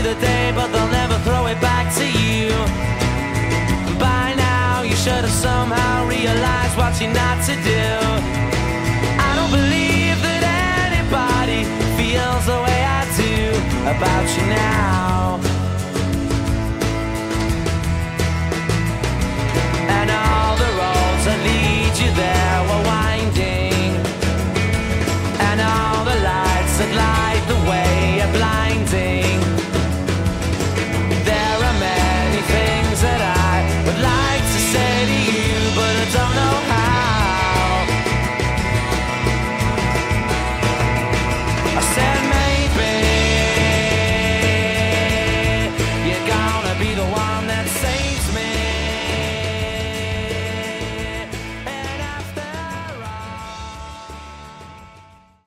the day, but they'll never throw it back to you. By now, you should have somehow realized what you're not to do. I don't believe that anybody feels the way I do about you now.